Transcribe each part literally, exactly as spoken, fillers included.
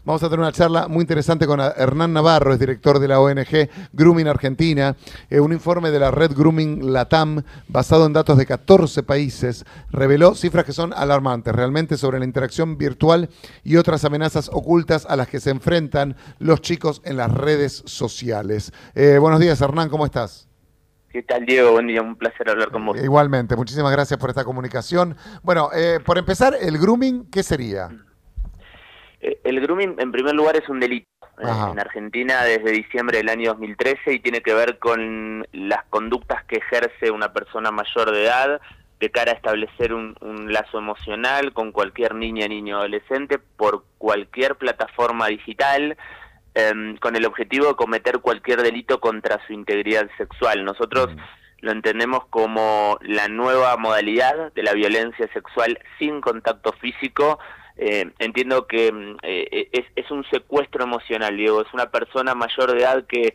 Vamos a tener una charla muy interesante con Hernán Navarro, es director de la O N G Grooming Argentina. Eh, un informe de la red Grooming Latam, basado en datos de catorce países, reveló cifras que son alarmantes realmente sobre la interacción virtual y otras amenazas ocultas a las que se enfrentan los chicos en las redes sociales. Eh, buenos días, Hernán, ¿cómo estás? ¿Qué tal, Diego? Buen día, un placer hablar con vos. Eh, igualmente, muchísimas gracias por esta comunicación. Bueno, eh, por empezar, el grooming, ¿qué sería? Eh, el grooming, en primer lugar, es un delito eh, Ajá. en Argentina desde diciembre del año dos mil trece y tiene que ver con las conductas que ejerce una persona mayor de edad de cara a establecer un, un lazo emocional con cualquier niña, niño, adolescente por cualquier plataforma digital, eh, con el objetivo de cometer cualquier delito contra su integridad sexual. Nosotros Mm. lo entendemos como la nueva modalidad de la violencia sexual sin contacto físico. Eh, entiendo que eh, es, es un secuestro emocional, Diego. Es una persona mayor de edad que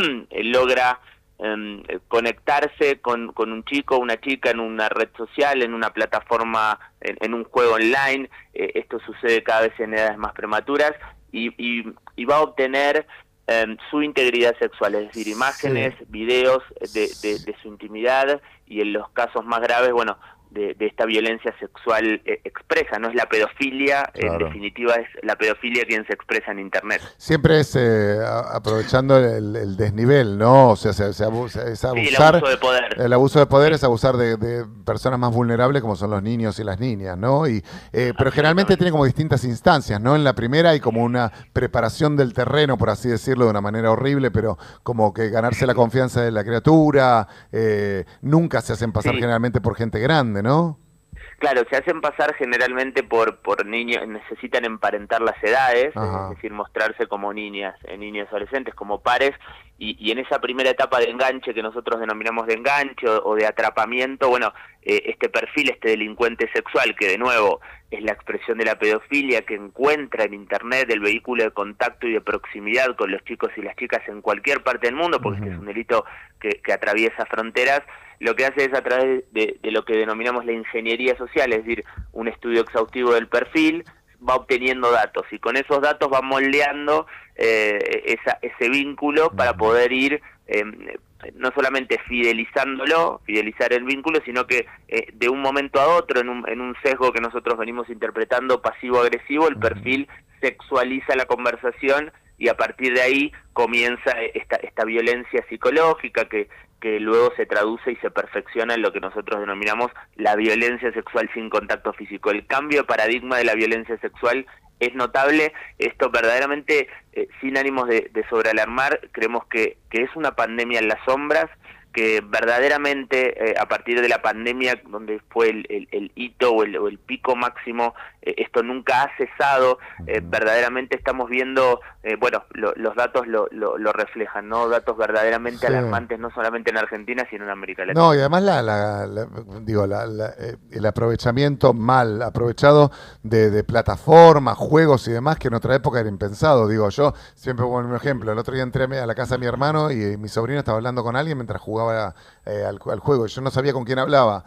logra eh, conectarse con, con un chico o una chica en una red social, en una plataforma, en, en un juego online. Eh, esto sucede cada vez en edades más prematuras y, y, y va a obtener eh, su integridad sexual, es decir, imágenes, Sí. videos de, de, de su intimidad y en los casos más graves, bueno, De, de esta violencia sexual eh, expresa, no es la pedofilia, en Claro. definitiva es la pedofilia quien se expresa en Internet. Siempre es eh, a- aprovechando el, el desnivel, ¿no? O sea, se, se abusa- es Sí, el abusar, abuso de poder. el abuso de poder Sí, es abusar de, de personas más vulnerables como son los niños y las niñas, ¿no? Y, eh, pero generalmente absolutamente. tiene como distintas instancias, ¿no? En la primera hay como una preparación del terreno, por así decirlo, de una manera horrible, pero como que ganarse la confianza de la criatura, eh, nunca se hacen pasar Sí, generalmente por gente grande, ¿no? claro, se hacen pasar generalmente por, por niños, necesitan emparentar las edades, es Ajá. decir, mostrarse como niñas, eh, niños adolescentes, como pares, y, y en esa primera etapa de enganche que nosotros denominamos de enganche o, o de atrapamiento, bueno, eh, este perfil, este delincuente sexual, que de nuevo es la expresión de la pedofilia, que encuentra en Internet el vehículo de contacto y de proximidad con los chicos y las chicas en cualquier parte del mundo, porque este es Ujú. un delito que, que atraviesa fronteras. Lo que hace es a través de, de lo que denominamos la ingeniería social, es decir, un estudio exhaustivo del perfil, va obteniendo datos y con esos datos va moldeando eh, esa, ese vínculo para Ujú. poder ir eh, no solamente fidelizándolo, fidelizar el vínculo, sino que eh, de un momento a otro, en un, en un sesgo que nosotros venimos interpretando pasivo-agresivo, el Ujú. perfil sexualiza la conversación y a partir de ahí comienza esta, esta violencia psicológica que, que luego se traduce y se perfecciona en lo que nosotros denominamos la violencia sexual sin contacto físico. El cambio de paradigma de la violencia sexual es notable. Esto verdaderamente, eh, sin ánimos de, de sobrealarmar, creemos que, que es una pandemia en las sombras, que verdaderamente eh, a partir de la pandemia, donde fue el, el, el hito o el, o el pico máximo, eh, esto nunca ha cesado. Eh, Ujú. verdaderamente estamos viendo, eh, bueno, lo, los datos lo, lo, lo reflejan, ¿no? Datos verdaderamente Sí. alarmantes, no solamente en Argentina, sino en América No, y Latina. además la, la- la- digo, la- la- eh, el aprovechamiento mal aprovechado de, de plataformas, juegos y demás que en otra época era impensado. Digo, yo siempre pongo un ejemplo. El otro día entré a mi- a la casa de mi hermano y mi sobrino estaba hablando con alguien mientras jugaba eh, al, al juego. Yo no sabía con quién hablaba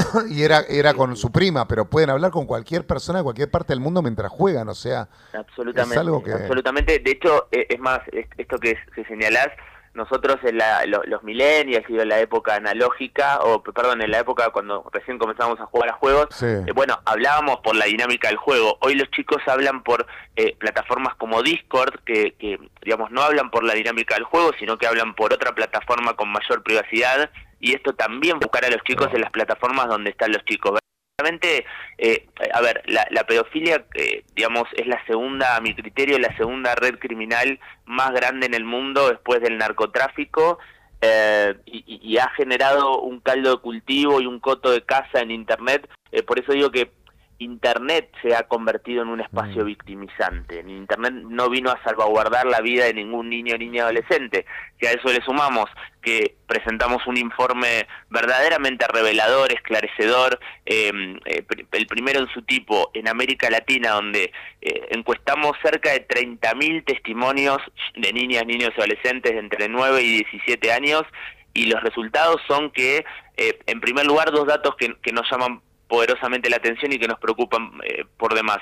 y era, era Sí, con sí, su prima, pero pueden hablar con cualquier persona de cualquier parte del mundo mientras juegan. O sea, es algo absolutamente, que... absolutamente. De hecho, eh, es más, es- esto que, que señalás, nosotros en la, lo- los millennials y en la época analógica, o perdón, en la época cuando recién comenzamos a jugar a juegos, Sí. eh, bueno, hablábamos por la dinámica del juego. Hoy los chicos hablan por eh, plataformas como Discord, que, que, digamos, no hablan por la dinámica del juego, sino que hablan por otra plataforma con mayor privacidad, y esto también buscar a los chicos en Claro. las plataformas donde están los chicos. Realmente, eh, a ver, la, la pedofilia, eh, digamos, es la segunda, a mi criterio, la segunda red criminal más grande en el mundo después del narcotráfico, eh, y, y ha generado un caldo de cultivo y un coto de caza en Internet. Eh, por eso digo que Internet se ha convertido en un espacio Mm. victimizante. Internet no vino a salvaguardar la vida de ningún niño o niña adolescente. Si a eso le sumamos que presentamos un informe verdaderamente revelador, esclarecedor, eh, eh, el primero en su tipo en América Latina, donde eh, encuestamos cerca de treinta mil testimonios de niñas, niños y adolescentes de entre nueve y diecisiete años, y los resultados son que, eh, en primer lugar, dos datos que, que nos llaman poderosamente la atención y que nos preocupan eh, por demás.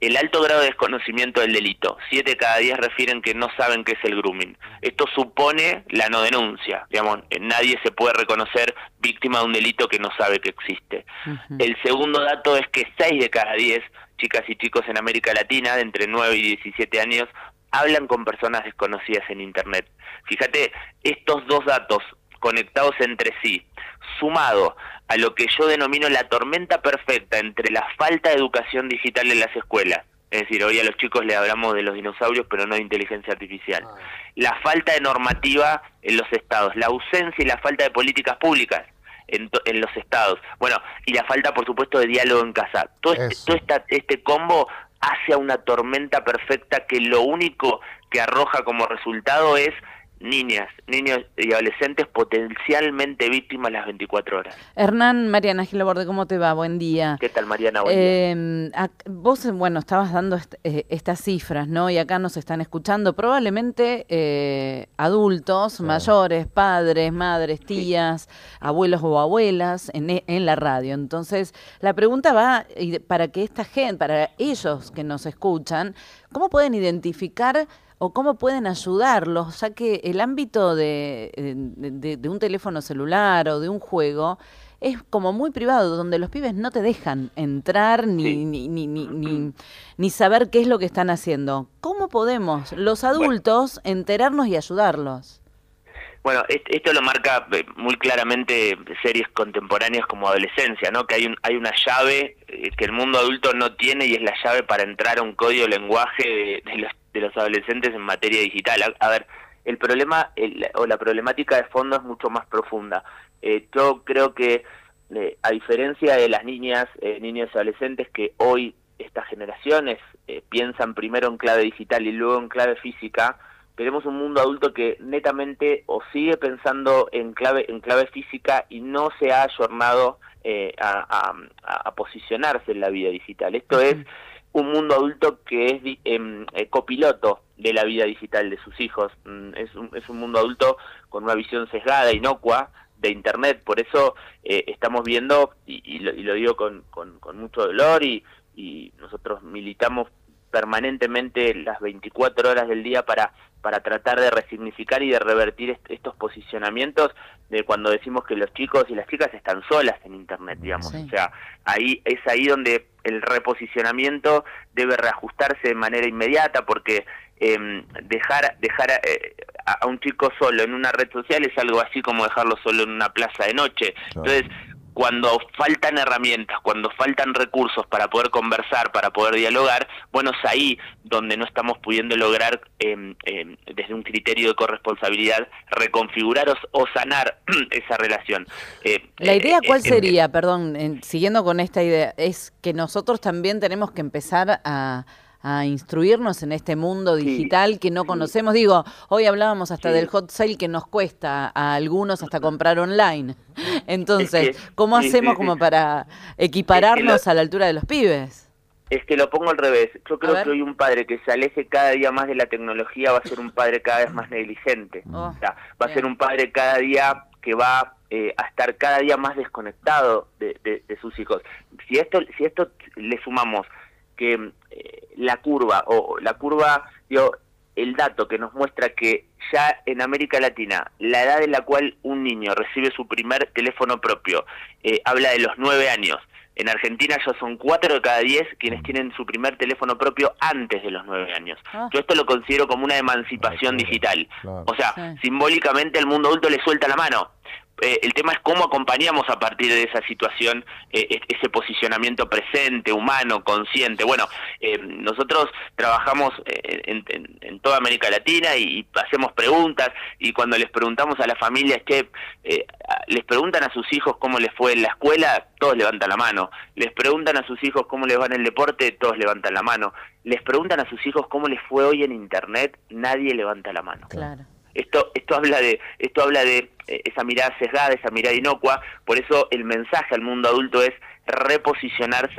el alto grado de desconocimiento del delito. Siete de cada diez refieren que no saben qué es el grooming. Esto supone la no denuncia. Digamos, nadie se puede reconocer víctima de un delito que no sabe que existe. Uh-huh. El segundo dato es que seis de cada diez chicas y chicos en América Latina, de entre nueve y diecisiete años, hablan con personas desconocidas en Internet. Fíjate, estos dos datos conectados entre sí, sumado a lo que yo denomino la tormenta perfecta entre la falta de educación digital en las escuelas, es decir, hoy a los chicos les hablamos de los dinosaurios, pero no de inteligencia artificial, ah. la falta de normativa en los estados, la ausencia y la falta de políticas públicas en, en los estados, bueno, y la falta, por supuesto, de diálogo en casa. Todo, este, todo esta, este combo hace a una tormenta perfecta que lo único que arroja como resultado es niñas, niños y adolescentes potencialmente víctimas las veinticuatro horas. Hernán, Mariana Gil Laborde, ¿cómo te va? Buen día. ¿Qué tal, Mariana? Buen eh, día. Vos, bueno, estabas dando est eh, estas cifras, ¿no? Y acá nos están escuchando probablemente eh, adultos, sí. mayores, padres, madres, tías, sí. abuelos o abuelas en, en la radio. Entonces, la pregunta va para que esta gente, para ellos que nos escuchan, ¿cómo pueden identificar o cómo pueden ayudarlos, ya que el ámbito de, de, de un teléfono celular o de un juego es como muy privado, donde los pibes no te dejan entrar ni, sí. ni, ni, ni, ni, ni saber qué es lo que están haciendo? ¿Cómo podemos los adultos bueno. enterarnos y ayudarlos? Bueno, esto lo marca muy claramente series contemporáneas como Adolescencia, ¿no? Que hay un, hay una llave que el mundo adulto no tiene y es la llave para entrar a un código de lenguaje de, de, los, de los adolescentes en materia digital. A, a ver, el problema el, o la problemática de fondo es mucho más profunda. Eh, yo creo que, eh, a diferencia de las niñas, eh, niños y adolescentes que hoy estas generaciones eh, piensan primero en clave digital y luego en clave física, tenemos un mundo adulto que netamente o sigue pensando en clave en clave física y no se ha ayornado eh, a, a, a posicionarse en la vida digital. Esto es un mundo adulto que es eh, eh, copiloto de la vida digital de sus hijos. Es un, es un mundo adulto con una visión sesgada, inocua de Internet. Por eso eh, estamos viendo, y, y, lo, y lo digo con, con, con mucho dolor, y, y nosotros militamos permanentemente las veinticuatro horas del día para para tratar de resignificar y de revertir est estos posicionamientos de cuando decimos que los chicos y las chicas están solas en Internet, digamos. Sí. O sea, ahí es ahí donde el reposicionamiento debe reajustarse de manera inmediata, porque eh, dejar dejar eh, a un chico solo en una red social es algo así como dejarlo solo en una plaza de noche. Claro. Entonces, cuando faltan herramientas, cuando faltan recursos para poder conversar, para poder dialogar, bueno, es ahí donde no estamos pudiendo lograr, eh, eh, desde un criterio de corresponsabilidad, reconfigurar o, o sanar esa relación. Eh, La idea, ¿cuál eh, sería? Eh, Perdón, en, siguiendo con esta idea, es que nosotros también tenemos que empezar a... a instruirnos en este mundo digital sí, que no sí. conocemos. Digo, hoy hablábamos hasta sí. del hot sale que nos cuesta a algunos hasta comprar online. Entonces, es que, ¿cómo sí, hacemos sí, como sí. para equipararnos es que lo, a la altura de los pibes? Es que lo pongo al revés. Yo creo que hoy un padre que se aleje cada día más de la tecnología va a ser un padre cada vez más negligente. Oh, o sea, va bien. a ser un padre cada día que va eh, a estar cada día más desconectado de, de, de sus hijos. Si esto, si esto le sumamos que eh, la curva, o la curva, digo, el dato que nos muestra que ya en América Latina, la edad en la cual un niño recibe su primer teléfono propio, eh, habla de los nueve años. En Argentina ya son cuatro de cada diez quienes tienen su primer teléfono propio antes de los nueve años. Ah. Yo esto lo considero como una emancipación digital. Claro. O sea, sí. simbólicamente el mundo adulto le suelta la mano. Eh, el tema es cómo acompañamos a partir de esa situación eh, ese posicionamiento presente, humano, consciente. Bueno, eh, nosotros trabajamos eh, en, en, en toda América Latina y, y hacemos preguntas, y cuando les preguntamos a las familias, que eh, les preguntan a sus hijos cómo les fue en la escuela, todos levantan la mano. Les preguntan a sus hijos cómo les va en el deporte, todos levantan la mano. Les preguntan a sus hijos cómo les fue hoy en Internet, nadie levanta la mano. Claro. Esto esto habla de esto habla de eh, esa mirada sesgada, esa mirada inocua. Por eso el mensaje al mundo adulto es reposicionarse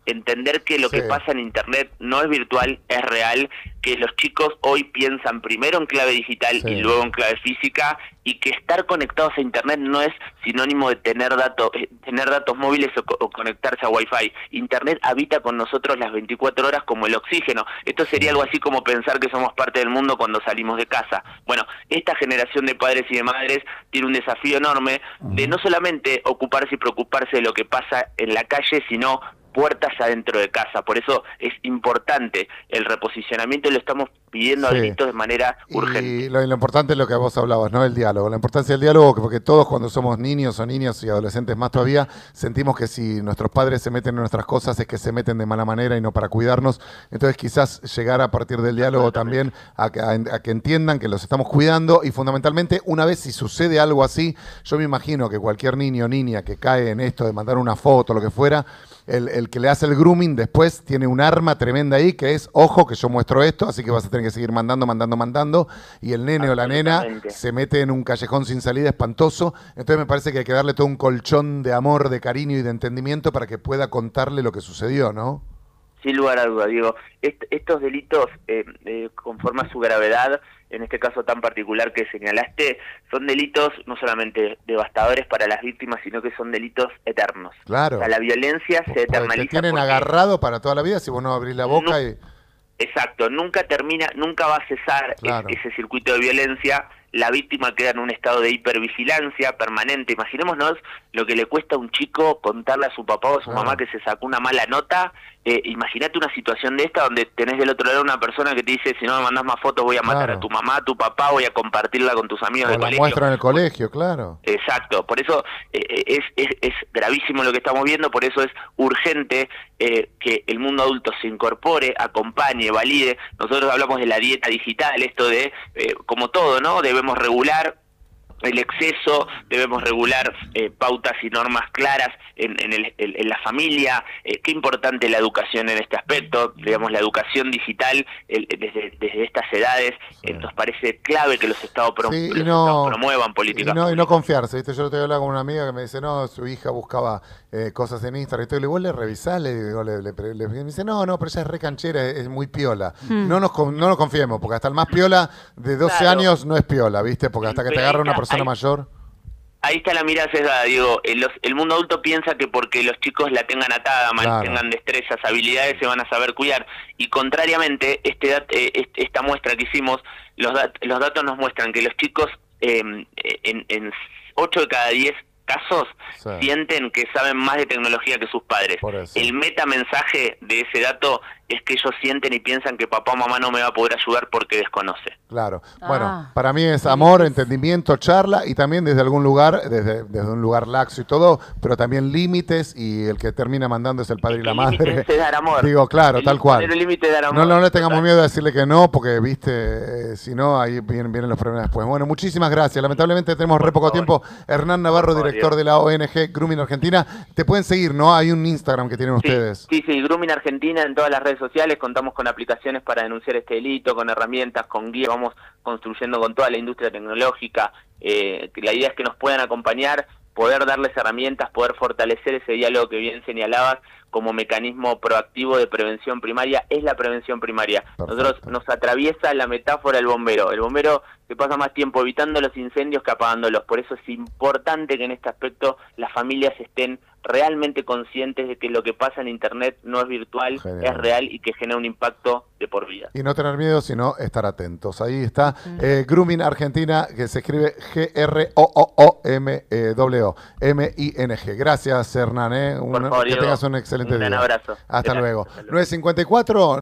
entender que lo Sí. que pasa en Internet no es virtual, es real, que los chicos hoy piensan primero en clave digital Sí. y luego en clave física, y que estar conectados a Internet no es sinónimo de tener datos, eh, tener datos móviles o, co- o conectarse a Wi-Fi. Internet habita con nosotros las veinticuatro horas como el oxígeno. Esto sería algo así como pensar que somos parte del mundo cuando salimos de casa. Bueno, esta generación de padres y de madres tiene un desafío enorme de no solamente ocuparse y preocuparse de lo que pasa en la calle, sino puertas adentro de casa. Por eso es importante el reposicionamiento y lo estamos pidiendo Sí. a gritos de manera urgente. Y lo, y lo importante es lo que vos hablabas, ¿no? El diálogo. La importancia del diálogo, porque todos cuando somos niños o niños y adolescentes más todavía, sentimos que si nuestros padres se meten en nuestras cosas es que se meten de mala manera y no para cuidarnos. Entonces quizás llegar a partir del diálogo también a que, a, a que entiendan que los estamos cuidando y fundamentalmente una vez si sucede algo así, yo me imagino que cualquier niño o niña que cae en esto de mandar una foto o lo que fuera, El, el que le hace el grooming después tiene un arma tremenda ahí que es, ojo, que yo muestro esto, así que vas a tener que seguir mandando, mandando, mandando, y el nene o la nena Absolutamente. se mete en un callejón sin salida espantoso. Entonces me parece que hay que darle todo un colchón de amor, de cariño y de entendimiento para que pueda contarle lo que sucedió, ¿no? Sin lugar a duda, digo, est estos delitos, eh, eh, conforme a su gravedad, en este caso tan particular que señalaste, son delitos no solamente devastadores para las víctimas, sino que son delitos eternos. Claro. O sea, la violencia se Porque eternaliza. te tienen porque- agarrado para toda la vida si vos no abrís la boca No. y... Exacto, nunca termina, nunca va a cesar es- Claro. ese circuito de violencia. La víctima queda en un estado de hipervigilancia permanente. Imaginémonos lo que le cuesta a un chico contarle a su papá o a su Claro. mamá que se sacó una mala nota. Eh, imagínate una situación de esta donde tenés del otro lado una persona que te dice, si no me mandás más fotos voy a matar Claro. a tu mamá, a tu papá, voy a compartirla con tus amigos O de la colegio. muestra en el colegio, claro. Exacto, por eso eh, es, es, es gravísimo lo que estamos viendo, por eso es urgente eh, que el mundo adulto se incorpore, acompañe, valide. Nosotros hablamos de la dieta digital, esto de, eh, como todo, ¿no? Debemos regular el exceso, debemos regular eh, pautas y normas claras en, en, el, en, en la familia. Eh, qué importante la educación en este aspecto, digamos, la educación digital el, desde, desde estas edades. Sí. Eh, nos parece clave que los estados, pro, Sí, y los no- estados promuevan Y políticas no, y no públicas. confiarse, ¿viste? Yo lo estoy hablando con una amiga que me dice, no, su hija buscaba eh, cosas en Instagram y todo. Y le digo, ¿vos le revisás? Le digo, le, le, le- me dice, no, no, pero ella es re canchera, es, es muy piola. No, nos, con- no nos confiemos, porque hasta el más piola de doce Claro. años no es piola, ¿viste? Porque hasta que te Pero agarra ahí una está, persona ahí- mayor... Ahí está la mirada sesgada, digo, el, los- el mundo adulto piensa que porque los chicos la tengan atada, Claro. mantengan destrezas, habilidades, se van a saber cuidar. Y contrariamente, este dat- eh, este- esta muestra que hicimos, los, dat- los datos nos muestran que los chicos eh, en, en ocho de cada diez casos Sí. sienten que saben más de tecnología que sus padres. Por eso. El metamensaje de ese dato es que ellos sienten y piensan que papá o mamá no me va a poder ayudar porque desconoce. Claro. Ah, Bueno, para mí es qué amor, difícil. entendimiento, charla y también desde algún lugar, desde, desde un lugar laxo y todo, pero también límites y el que termina mandando es el padre y la El límite madre. es dar amor. Digo, claro, El- tal cual. poner el límite es dar amor. No, no le tengamos Total. miedo de decirle que no, porque, viste, eh, si no, ahí vienen, vienen los problemas después. Bueno, muchísimas gracias. Lamentablemente tenemos re poco favor. tiempo. Hernán Navarro, Por favor, director Diego. de la O N G Grooming Argentina. Te pueden seguir, ¿no? Hay un Instagram que tienen Sí, ustedes. Sí, sí, Grooming Argentina en todas las redes sociales, contamos con aplicaciones para denunciar este delito, con herramientas, con guías, vamos construyendo con toda la industria tecnológica. Eh, que la idea es que nos puedan acompañar, poder darles herramientas, poder fortalecer ese diálogo que bien señalabas como mecanismo proactivo de prevención primaria. Es la prevención primaria. Perfecto. Nosotros nos atraviesa la metáfora del bombero. El bombero que pasa más tiempo evitando los incendios que apagándolos. Por eso es importante que en este aspecto las familias estén realmente conscientes de que lo que pasa en Internet no es virtual, Genial. es real y que genera un impacto de por vida. Y no tener miedo, sino estar atentos. Ahí está eh, Grooming Argentina, que se escribe G R O O O M W O M I N G. Gracias, Hernán. Eh. Por Un- favor, que Diego, tengas un excelente un gran día. abrazo. Hasta Gracias, luego. hasta luego. nueve cincuenta y cuatro